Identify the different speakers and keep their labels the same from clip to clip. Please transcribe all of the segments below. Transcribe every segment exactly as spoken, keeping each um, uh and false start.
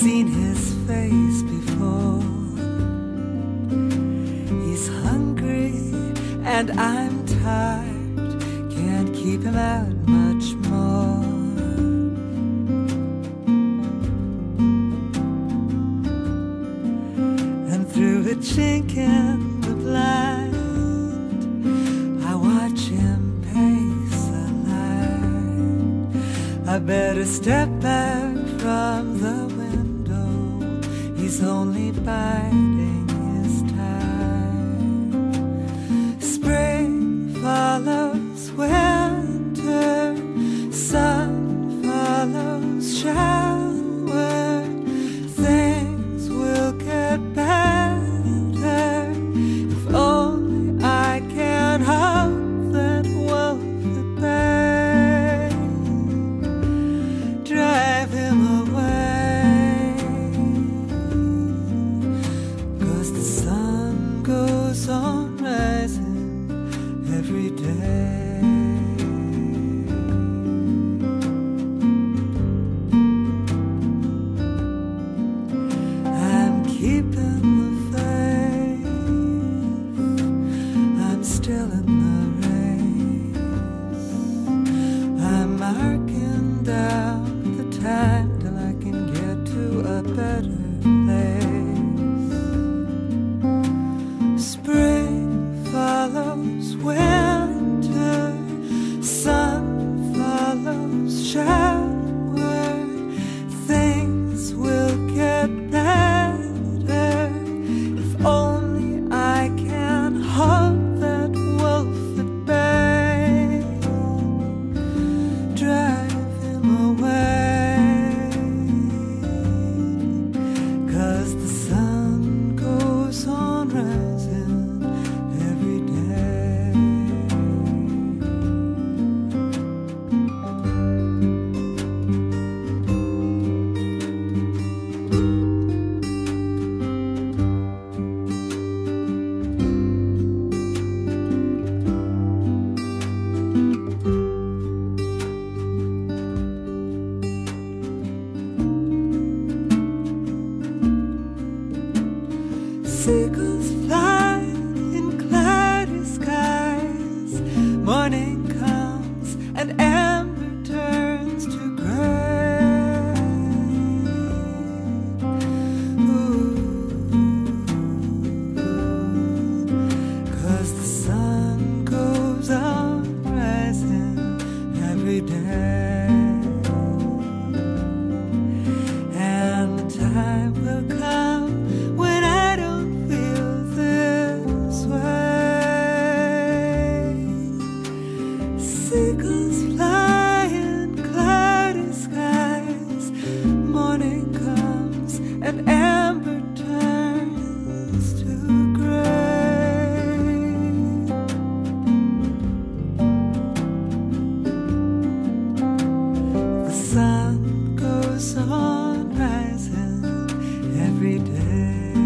Speaker 1: seen his face before. He's hungry and I'm tired, can't keep him out much more. And through a chink in the blind, I watch him pace a line. I better step back from the window, he's only biding his time. Spring follows winter, sun follows shower. Things will get better if only I can hope that wolf at bay. Drive him away, 'cause the sun goes on rising every day. I'm keeping the faith, I'm still in the race. I'm marking down the time till I can get to a better place. Spring follows winter, sun follows shower. Things will get better if only I can hope that wolf at bay. Drive him away, 'cause the sun goes on rising every day. Seagulls fly in cloudy skies. Morning comes and amber turns to gray. Ooh, 'cause the sun goes on rising every day. And the time will come when I don't feel this way. Seagulls fly in cloudy skies. Morning comes and amber turns to gray. The sun goes on rising every day.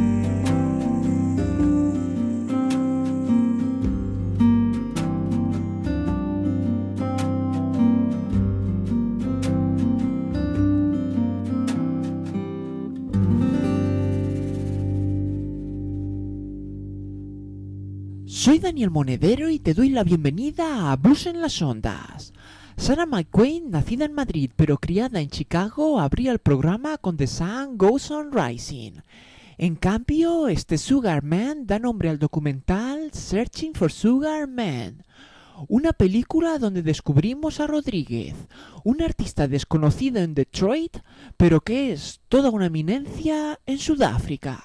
Speaker 2: Soy Daniel Monedero y te doy la bienvenida a Blues en las Ondas. Sarah McQueen, nacida en Madrid pero criada en Chicago, abría el programa con The Sun Goes On Rising. En cambio, este Sugar Man da nombre al documental Searching for Sugar Man, una película donde descubrimos a Rodríguez, un artista desconocido en Detroit, pero que es toda una eminencia en Sudáfrica.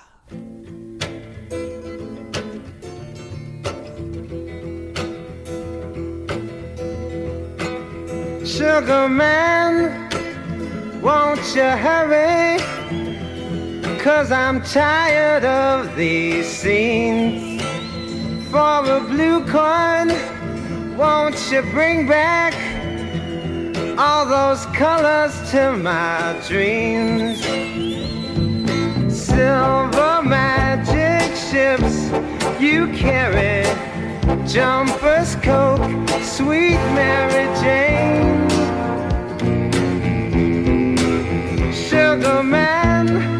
Speaker 3: Sugar man, won't you hurry? 'Cause I'm tired of these scenes. For a blue coin, won't you bring back all those colors to my dreams? Silver magic ships you carry, jumpers, Coke, sweet Mary Jane. Sugar man,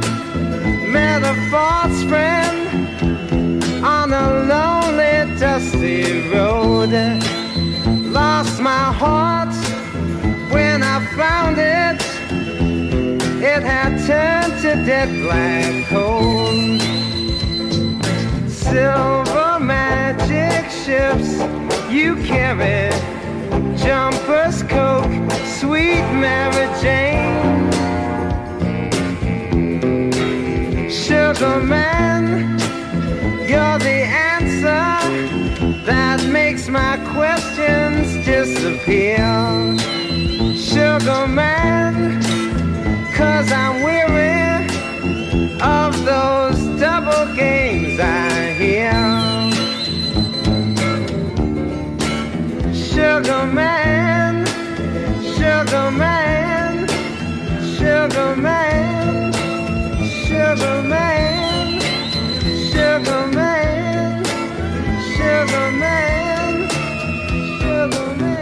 Speaker 3: met a false friend on a lonely, dusty road. Lost my heart when I found it. It had turned to dead black coal. Silver magic ships you carry, jumpers, Coke, sweet Mary Jane. Sugar man, you're the answer that makes my questions disappear. Sugar man, 'cause I'm weary of those double games I hear. Sugar man, sugar man, sugar man, sugar man, sugar man, sugar man, sugar man.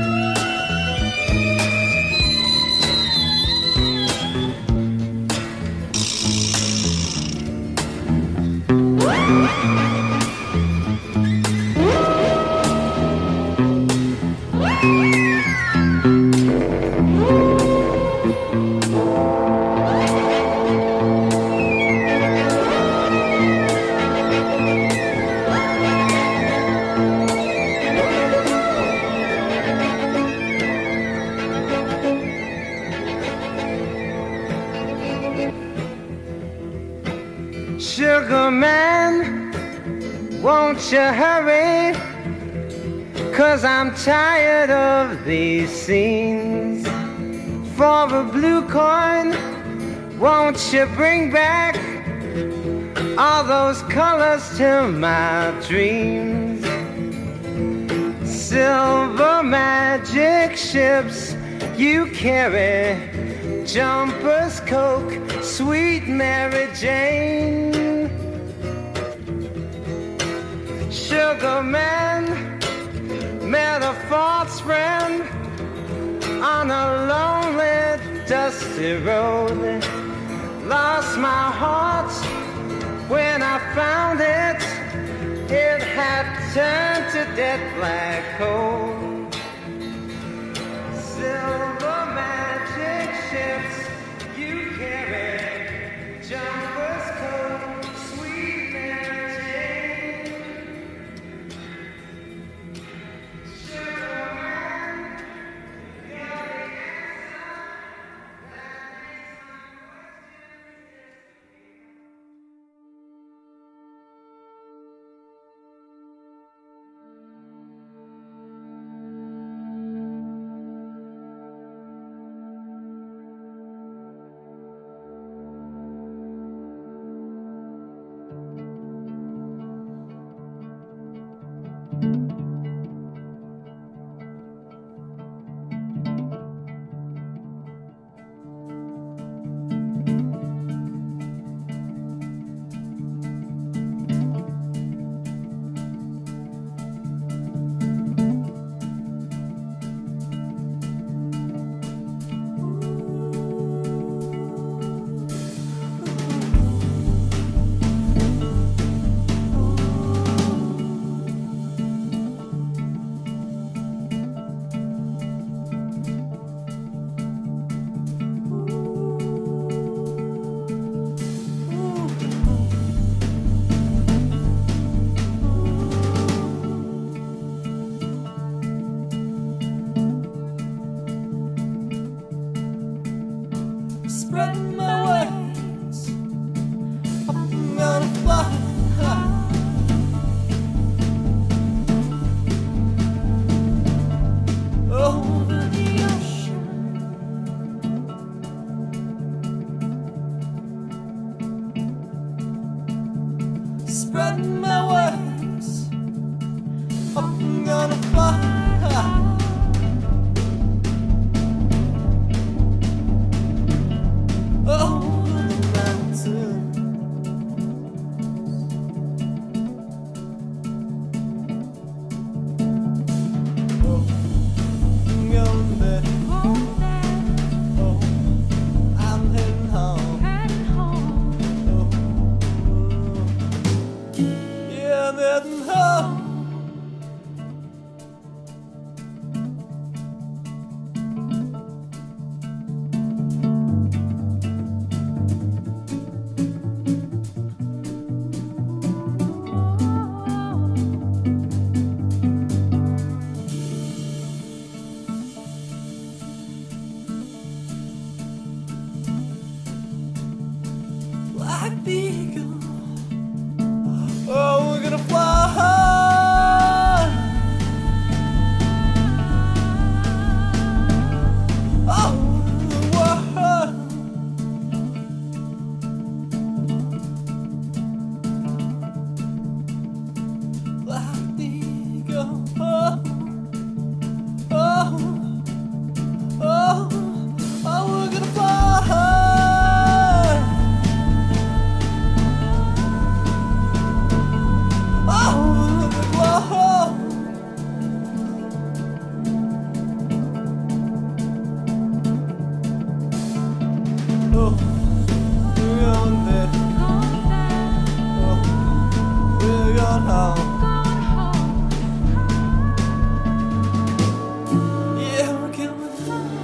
Speaker 3: Sugar man, won't you hurry? 'Cause I'm tired of these scenes. For a blue coin, won't you bring back all those colors to my dreams? Silver magic ships you carry, jumpers, Coke, sweet Mary Jane. Sugar man, met a false friend on a lonely, dusty road. Lost my heart when I found it. It had turned to dead black coal. Silver magic ships you carry, jumpers, Coke, sweet Mary Jane. Sugar man, you're the answer that makes my
Speaker 1: home. Yeah, we're coming home.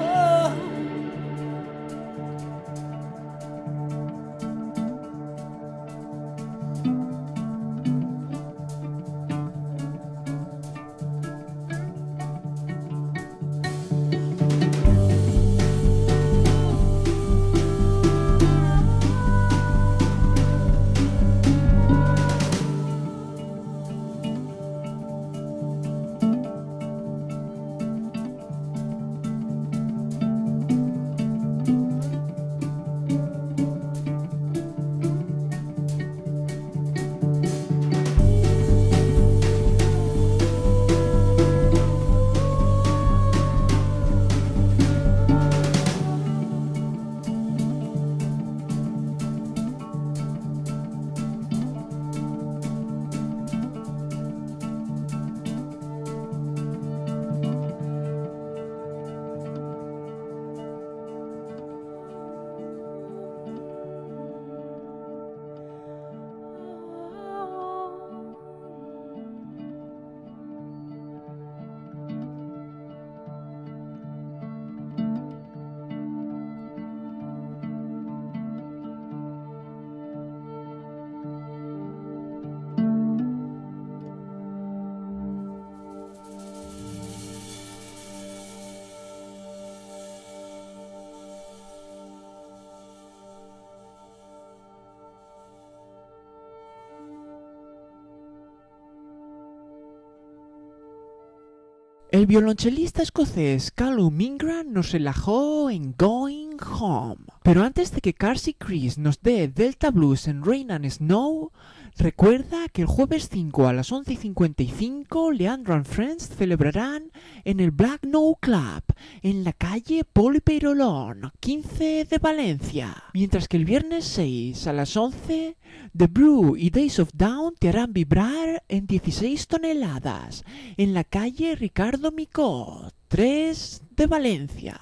Speaker 2: El violonchelista escocés Callum Ingram nos relajó en Going Home. Pero antes de que Carsey Chris nos dé Delta Blues en Rain and Snow, recuerda que el jueves cinco a las once y cincuenta y cinco Leandro and Friends celebrarán en el Black No Club, en la calle Poli Peirolón, quince de Valencia. Mientras que el viernes seis a las once, The Brew y Days of Down te harán vibrar en dieciséis toneladas, en la calle Ricardo Micó, tres de Valencia.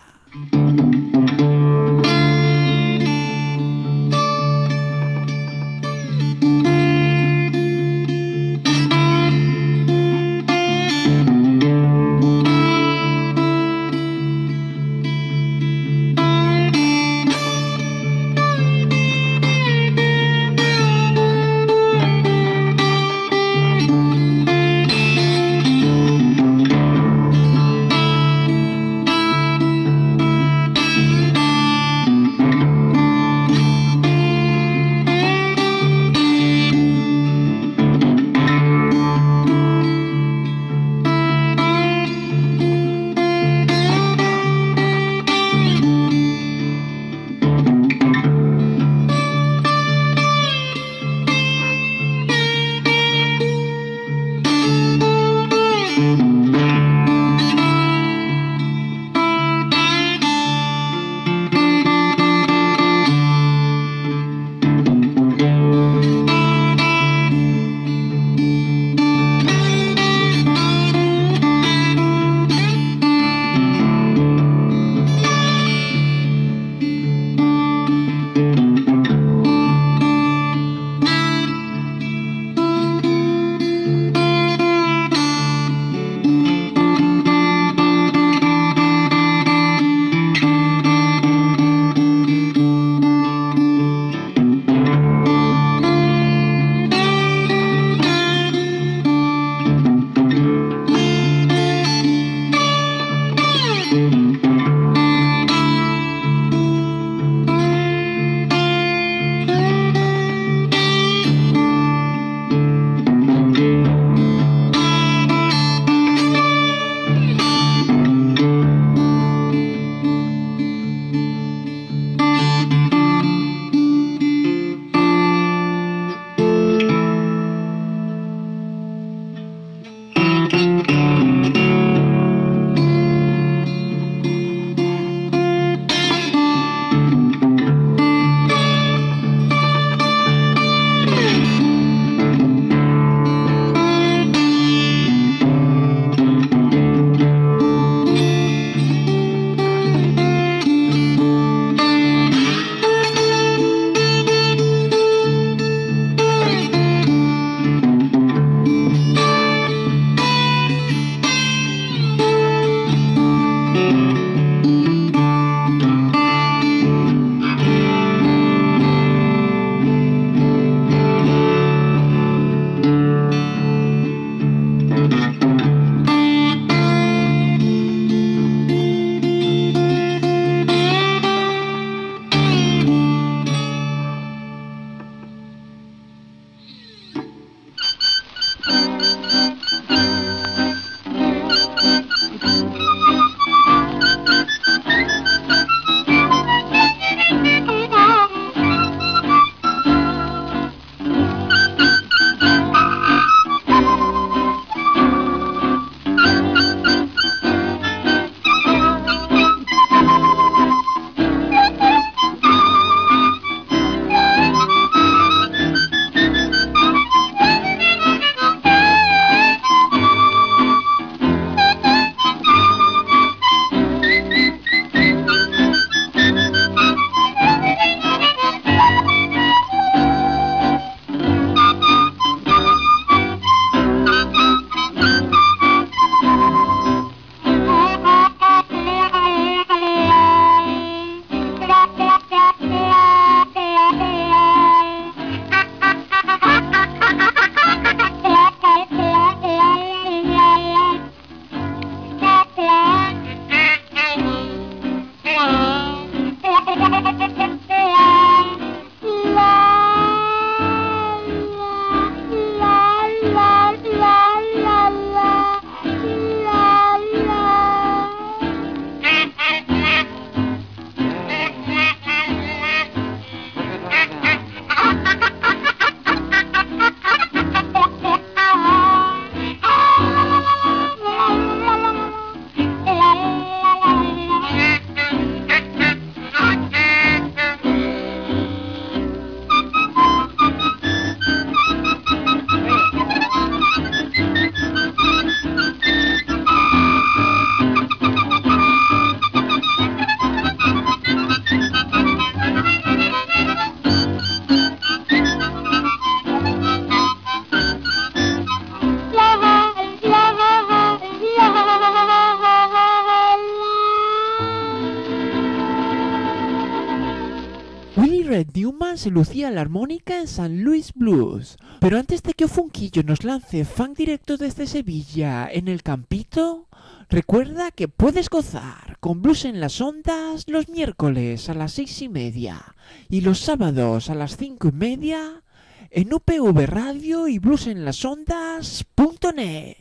Speaker 2: Cleveland se lucía la armónica en San Luis Blues. Pero antes de que Ofunquillo nos lance funk directo desde Sevilla en el Campito, recuerda que puedes gozar con Blues en las Ondas los miércoles a las seis y media y los sábados a las cinco y media en U P V Radio y blues en las ondas punto net.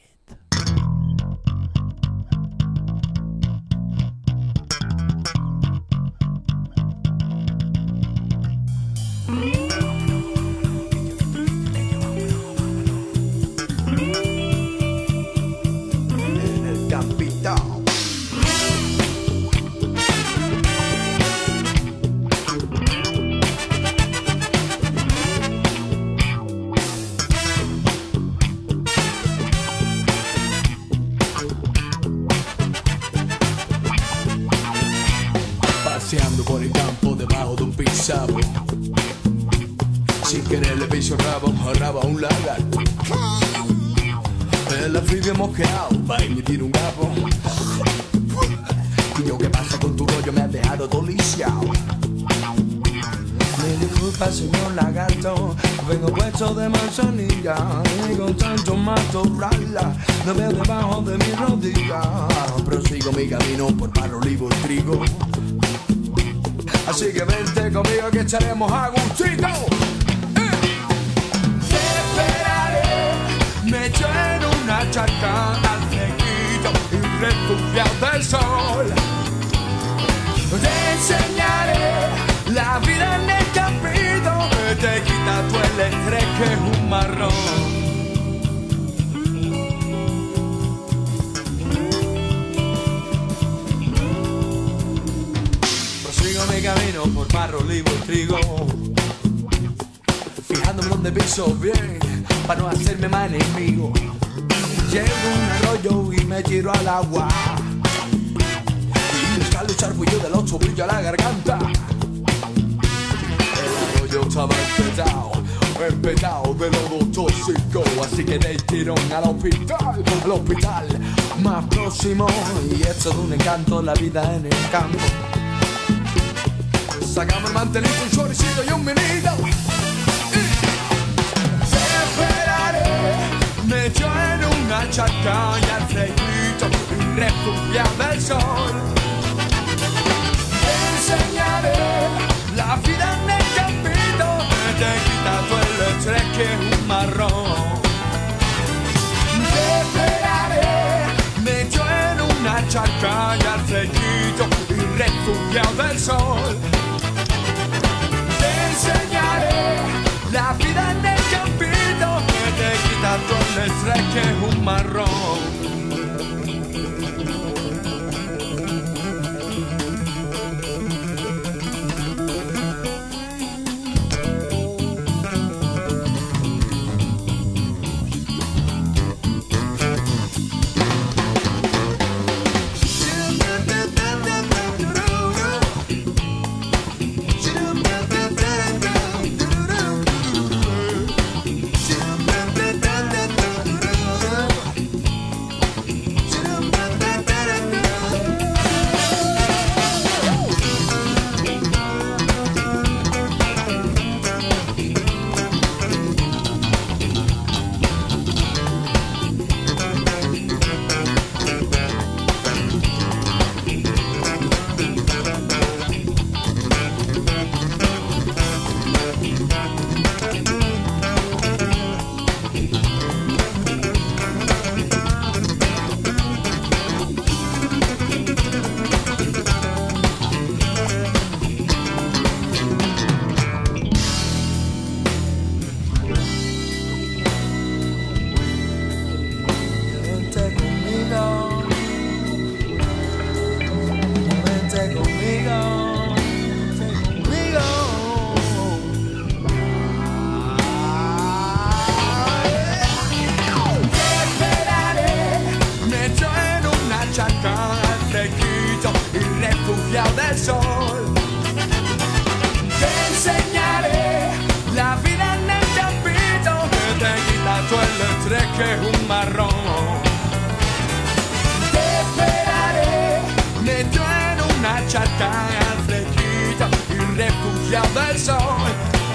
Speaker 4: En el Campito.
Speaker 5: Paseando por el campo debajo de un pisabo, sin querer le piso rabo, rabo a un lagarto. El anfibio mosqueado va a emitir un gapo. Y yo, ¿qué pasa con tu rollo? Me has dejado todo lisiado.
Speaker 4: Me disculpa, señor lagarto, vengo puesto de manzanilla y con tanto matorrala no veo debajo de mi rodilla.
Speaker 5: Prosigo mi camino por barro, olivo y trigo.
Speaker 4: Así que vente conmigo que echaremos a gustito. Te esperaré, me echo en una charca al flequito y refugiado del sol. Te enseñaré la vida en el campito, te quita tu el estrés que es un marrón. Mi camino por barro, olivo y trigo, fijándome donde piso bien para no hacerme más enemigo. Llego a un arroyo y me tiro al agua y buscar luchar fui yo del ocho brillo a la garganta. El arroyo estaba empezado, empezado de lodo tóxico, así que de tirón al hospital, al hospital más próximo. Y esto de un encanto, la vida en el campo. Sacamos el mantelito, un choricito y un vinito. Te esperaré, me echo en una charca y al flequito y refugiado del sol. Te enseñaré la vida en el campito, te quita todo el estrés que es un marrón. Te esperaré, me echo en una charca y al flequito y refugiado del sol. Te enseñaré la vida en el campito, que te quita todo el estrés que es un marrón. del sol. Te enseñaré la vida en el campito, que te quita todo el estrés que es un marrón. Te esperaré metido en una charca al fresquito y refugiado del sol.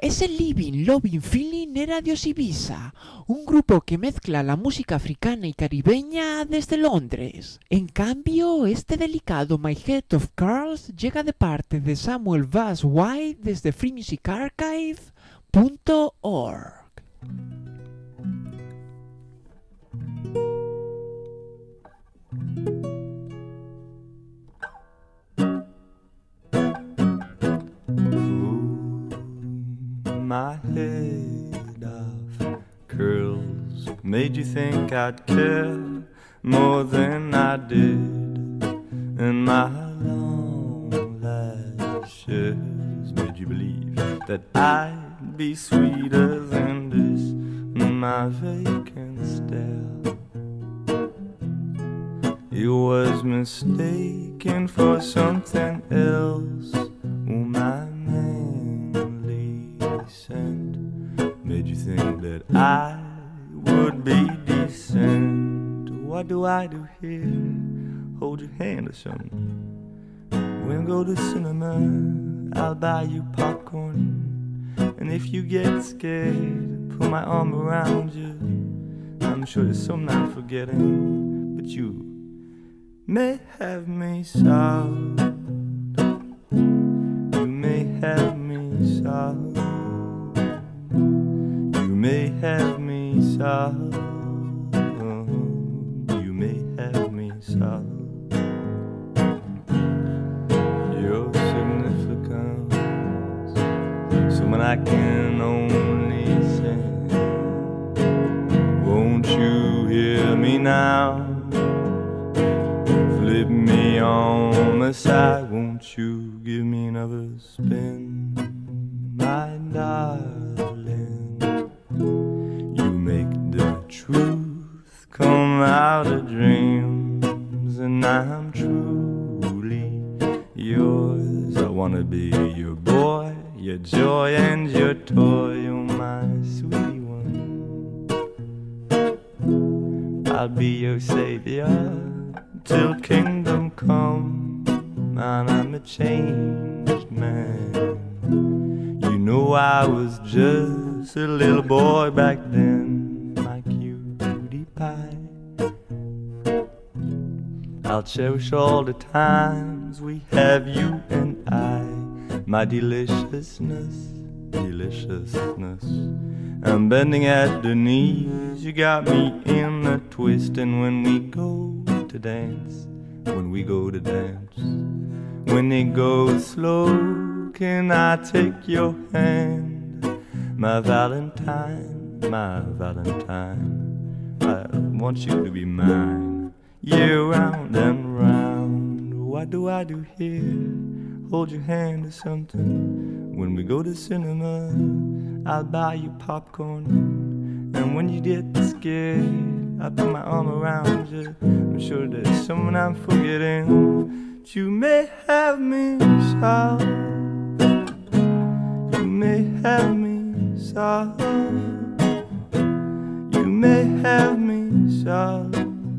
Speaker 2: Es el Living Loving Feeling de Radios Ibiza, un grupo que mezcla la música africana y caribeña desde Londres. En cambio, este delicado My Head of Cards llega de parte de Samuel Bass White desde free music archive punto org.
Speaker 6: My head of curls made you think I'd care more than I did, and my long lashes made you believe that I'd be sweeter than this, my vacant stare. It was mistaken for something else. Oh, my scent made you think that I would be decent. What do I do here? Hold your hand or something. When we go to cinema, I'll buy you popcorn, and if you get scared, put my arm around you. I'm sure there's something I'm forgetting, but you may have me solved. You may have me solved. You may have me solved. You may have me solved. Your significance, someone I can only sing. Won't you hear me now? Flip me on the side. Won't you give me another spin, my darling? You make the truth come out of dreams, and I'm truly yours. I wanna be your boy, your joy and your toy. You're my sweetie one. I'll be your savior till kingdom come, and I'm a changed man. You know I was just a little boy back then, my cutie pie. I'll cherish all the times we have, you and I. My deliciousness, deliciousness. I'm bending at the knees, you got me in a twist. And when we go to dance, when we go to dance, when it goes slow, can I take your hand? My Valentine, my Valentine, I want you to be mine, year round and round. What do I do here? Hold your hand or something. When we go to cinema, I'll buy you popcorn, and when you get scared, I'll put my arm around you. I'm sure there's someone I'm forgetting, but you may have me solved. You may have me solved. You may have me solved.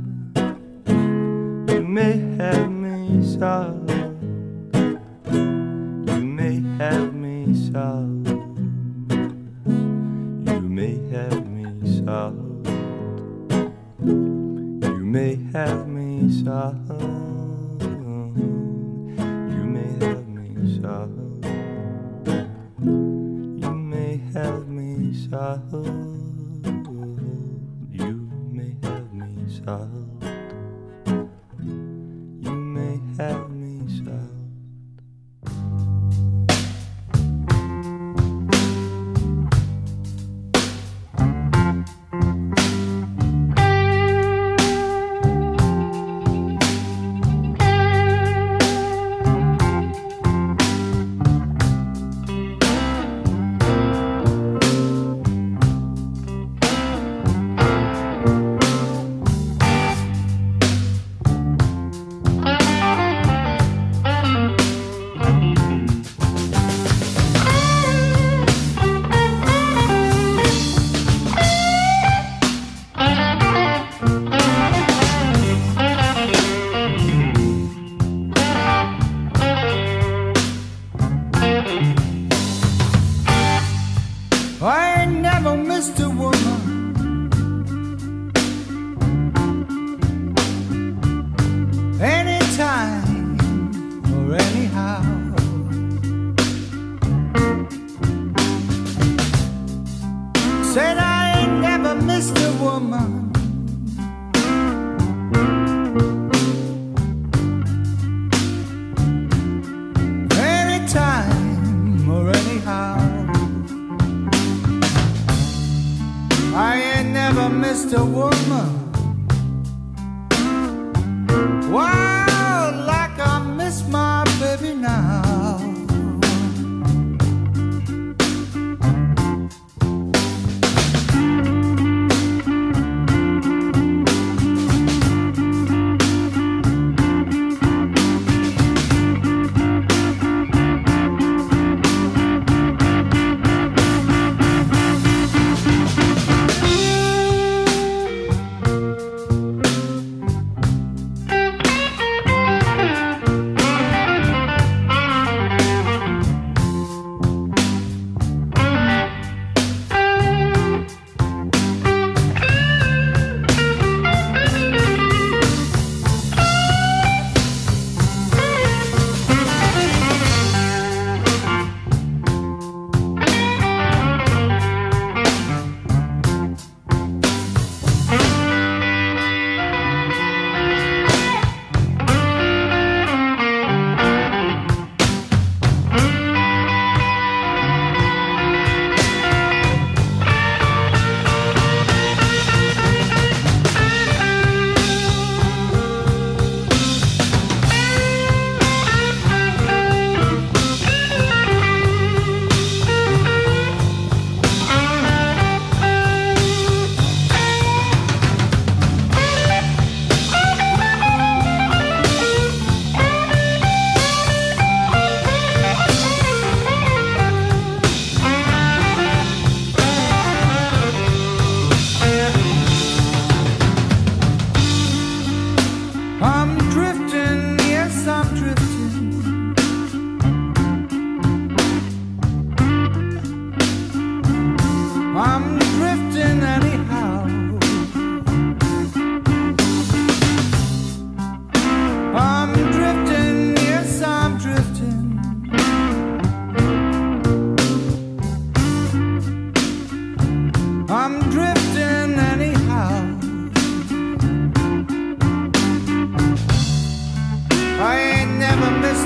Speaker 6: You may have me solved. You may have me solved. You may have me solved. You may have me solved. You may have me solved. You may have me solved. You may have me solved. You may have me solved.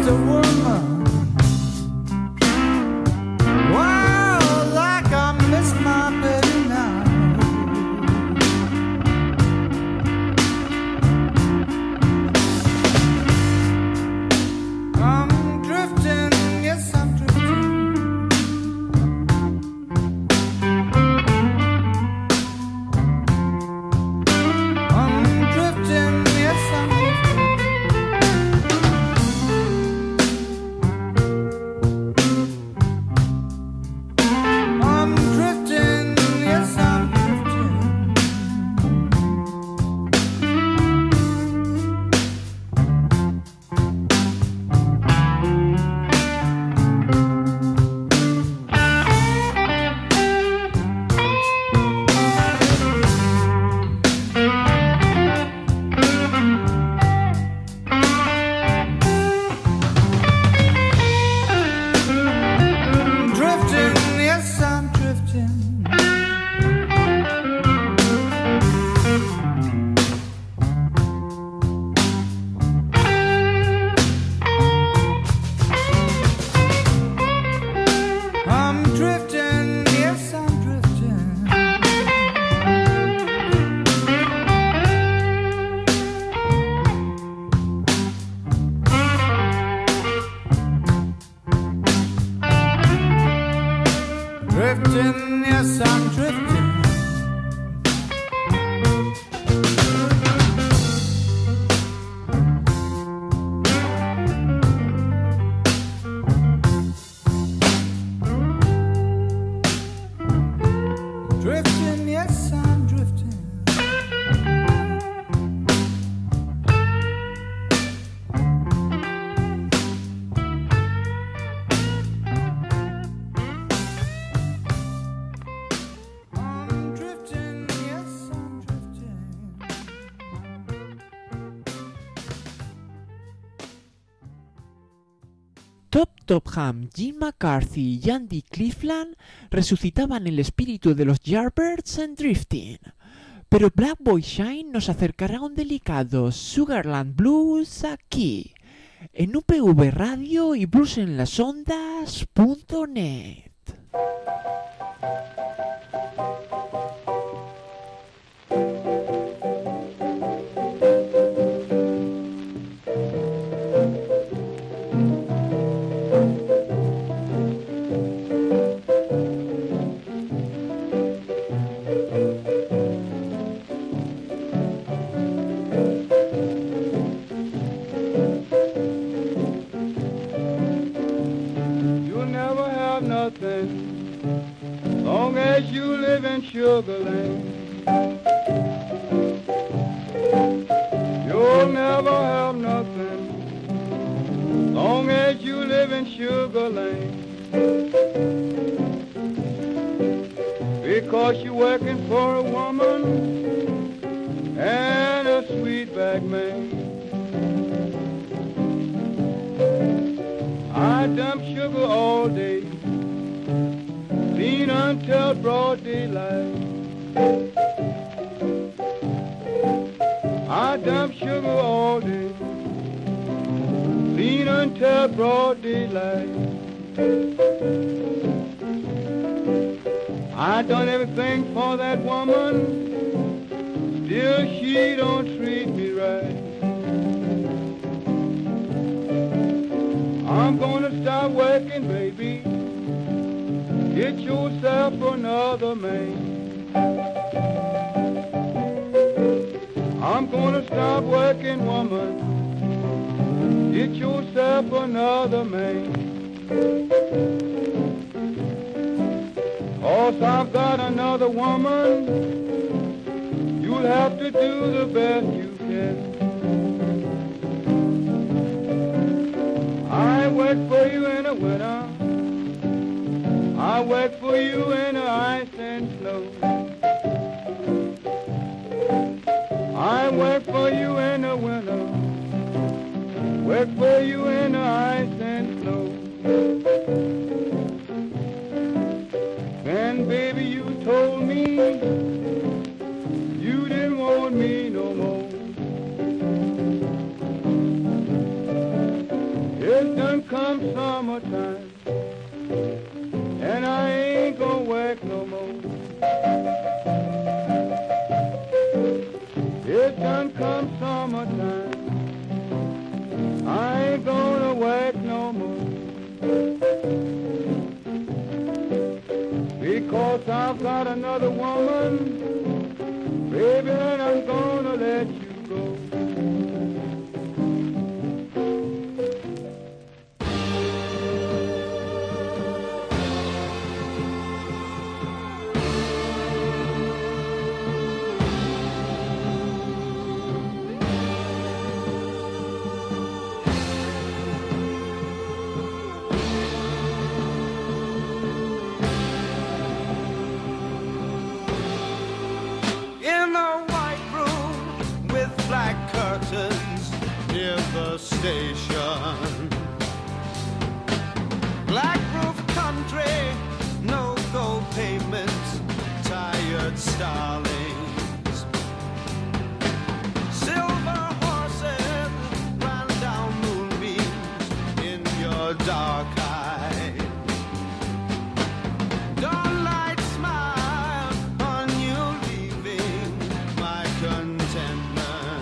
Speaker 1: a woman. Wow, like I miss my baby now. I'm drifting, yes, I'm drifting. I'm drifting, yes, I'm I'm drifting, yes, I'm drifting. Drifting, yes, I'm drifting. I'm drifting, yes, I'm drifting. Drifting, yes, I'm drifting. Drifting, yes, I'm drifting. I'm drifting, yes, I'm drifting.
Speaker 2: Top Topham, Jim McCarthy y Andy Cleveland resucitaban el espíritu de los Yardbirds en Drifting. Pero Black Boy Shine nos acercará un delicado Sugarland Blues aquí, en U P V Radio y bluesenlasondas punto net.
Speaker 7: You'll never have nothing long as you live in Sugar Land. You'll never have nothing long as you live in Sugar Land. Because you're working for a woman and a sweetback man. I dump sugar all day, clean until broad daylight. I dump sugar all day, clean until broad daylight. I done everything for that woman, still she don't treat me right. I'm gonna stop working, baby. Get yourself another man. I'm gonna stop working, woman. Get yourself another man. Cause I've got another woman. You'll have to do the best you can. I work for you in the winter. I work for you in the ice and snow. I work for you in the winter. Work for you in the ice and snow. And baby, you told me you didn't want me no more. Yes, It done come summertime, and I ain't gonna work no more. It done come summertime, I ain't gonna work no more. Because I've got another woman, baby, and I'm gonna let you go.
Speaker 8: Station, black roof country, no go payments, tired starlings, silver horses ran down moonbeams in your dark eyes. Dawnlight smile on you leaving my contentment.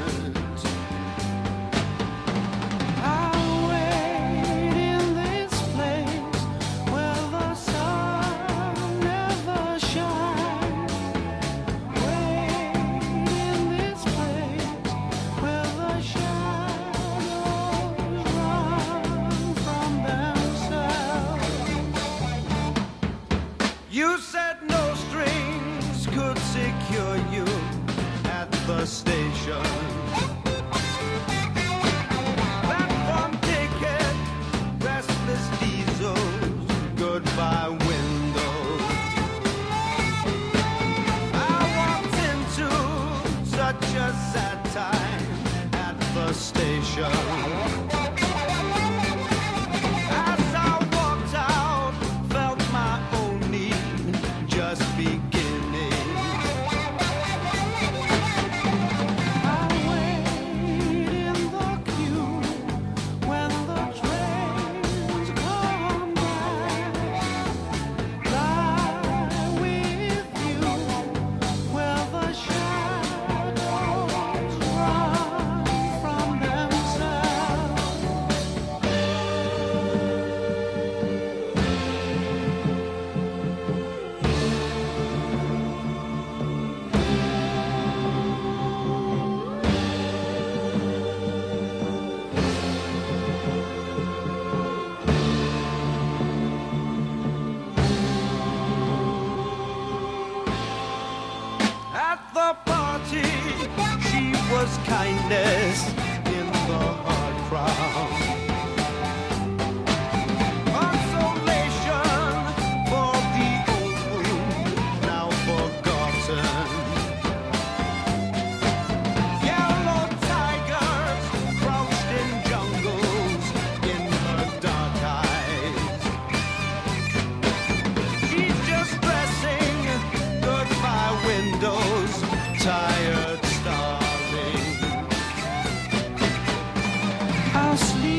Speaker 8: Station, platform ticket, restless diesels, goodbye windows. I walked into such a sad time at the station. As I walked out, felt my own need just beginning. Kindness in the hard crowd, consolation for the old wound now forgotten. Yellow tigers crouched in jungles in her dark eyes. She's just dressing goodbye windows, tired stars. I'll sleep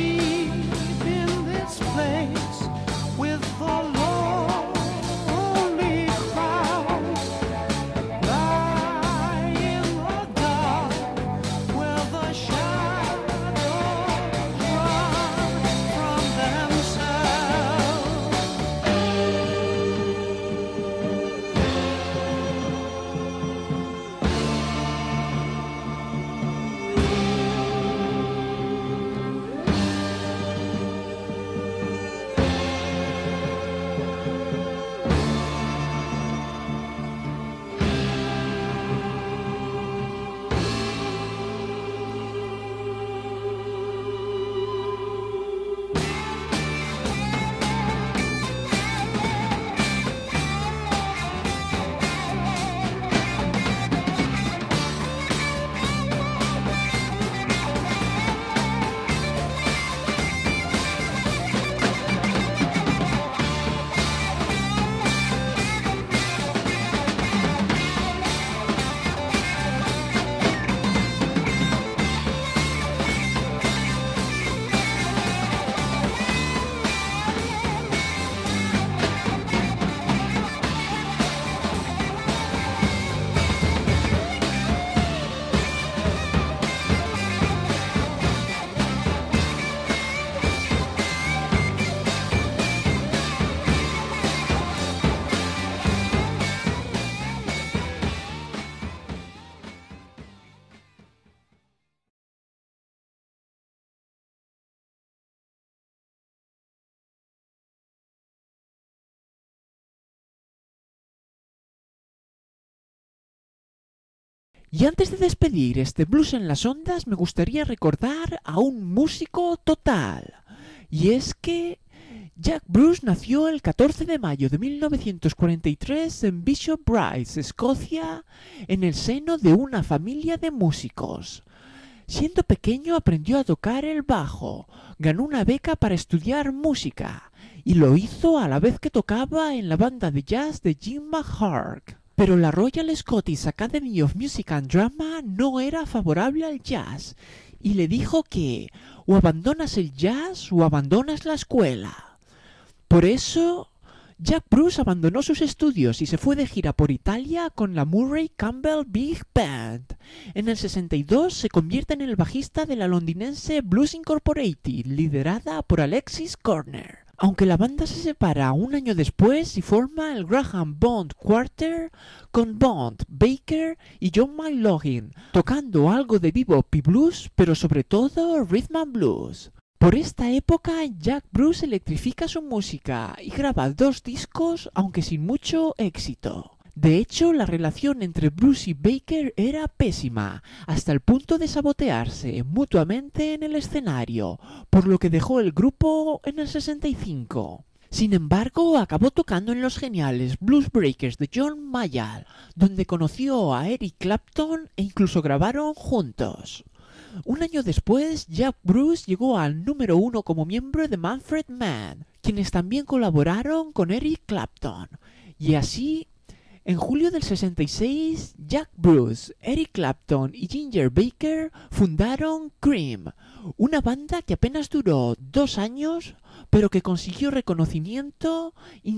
Speaker 2: Y antes de despedir este Blues en las Ondas, me gustaría recordar a un músico total. Y es que Jack Bruce nació el catorce de mayo de mil novecientos cuarenta y tres en Bishop Bright, Escocia, en el seno de una familia de músicos. Siendo pequeño aprendió a tocar el bajo, ganó una beca para estudiar música y lo hizo a la vez que tocaba en la banda de jazz de Jim McHargue. Pero la Royal Scottish Academy of Music and Drama no era favorable al jazz y le dijo que o abandonas el jazz o abandonas la escuela. Por eso, Jack Bruce abandonó sus estudios y se fue de gira por Italia con la Murray Campbell Big Band. En el sesenta y dos se convierte en el bajista de la londinense Blues Incorporated, liderada por Alexis Corner. Aunque la banda se separa un año después y forma el Graham Bond Quartet con Bond, Baker y John McLaughlin, tocando algo de bebop y blues, pero sobre todo rhythm and blues. Por esta época, Jack Bruce electrifica su música y graba dos discos, aunque sin mucho éxito. De hecho, la relación entre Bruce y Baker era pésima, hasta el punto de sabotearse mutuamente en el escenario, por lo que dejó el grupo en el sesenta y cinco. Sin embargo, acabó tocando en los geniales Blues Breakers de John Mayall, donde conoció a Eric Clapton e incluso grabaron juntos. Un año después, Jack Bruce llegó al número uno como miembro de Manfred Mann, quienes también colaboraron con Eric Clapton. Y así, en julio del sesenta y seis, Jack Bruce, Eric Clapton y Ginger Baker fundaron Cream, una banda que apenas duró dos años, pero que consiguió reconocimiento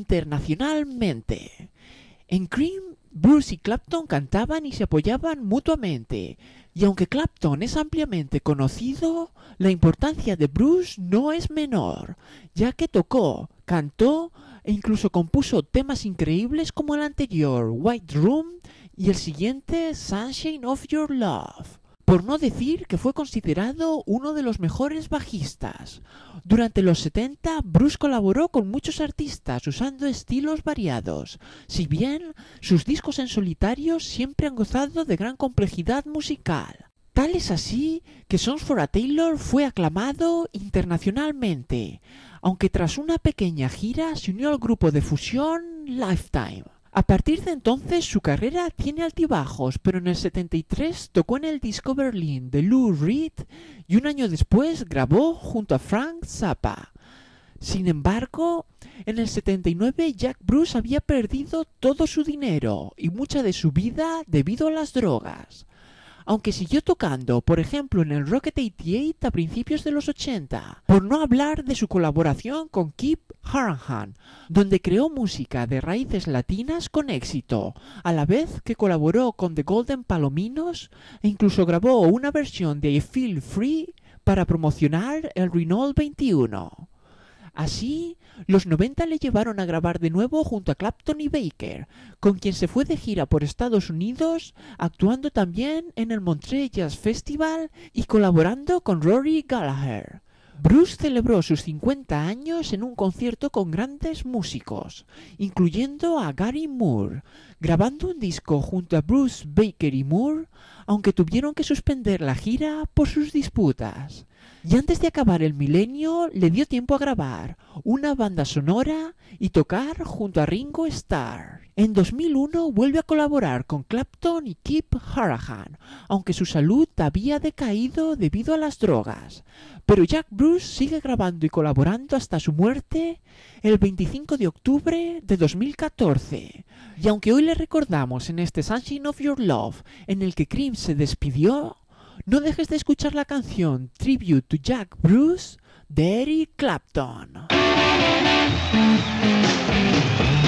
Speaker 2: internacionalmente. En Cream, Bruce y Clapton cantaban y se apoyaban mutuamente, y aunque Clapton es ampliamente conocido, la importancia de Bruce no es menor, ya que tocó, cantó e incluso compuso temas increíbles como el anterior, White Room, y el siguiente, Sunshine of Your Love. Por no decir que fue considerado uno de los mejores bajistas. Durante los setenta, Bruce colaboró con muchos artistas usando estilos variados, si bien sus discos en solitario siempre han gozado de gran complejidad musical. Tal es así que Songs for a Tailor fue aclamado internacionalmente, aunque tras una pequeña gira se unió al grupo de fusión Lifetime. A partir de entonces su carrera tiene altibajos, pero en el setenta y tres tocó en el disco Berlin de Lou Reed y un año después grabó junto a Frank Zappa. Sin embargo, en el setenta y nueve Jack Bruce había perdido todo su dinero y mucha de su vida debido a las drogas. Aunque siguió tocando, por ejemplo, en el Rocket ochenta y ocho a principios de los ochenta, por no hablar de su colaboración con Kip Harahan, donde creó música de raíces latinas con éxito, a la vez que colaboró con The Golden Palominos e incluso grabó una versión de I Feel Free para promocionar el Renault veintiuno. Así, los noventa le llevaron a grabar de nuevo junto a Clapton y Baker, con quien se fue de gira por Estados Unidos, actuando también en el Montreux Jazz Festival y colaborando con Rory Gallagher. Bruce celebró sus cincuenta años en un concierto con grandes músicos, incluyendo a Gary Moore, grabando un disco junto a Bruce, Baker y Moore, aunque tuvieron que suspender la gira por sus disputas. Y antes de acabar el milenio, le dio tiempo a grabar una banda sonora y tocar junto a Ringo Starr. En dos mil uno vuelve a colaborar con Clapton y Kip Harahan, aunque su salud había decaído debido a las drogas. Pero Jack Bruce sigue grabando y colaborando hasta su muerte el veinticinco de octubre de dos mil catorce. Y aunque hoy le recordamos en este Sunshine of Your Love, en el que Cream se despidió, no dejes de escuchar la canción Tribute to Jack Bruce de Eric Clapton.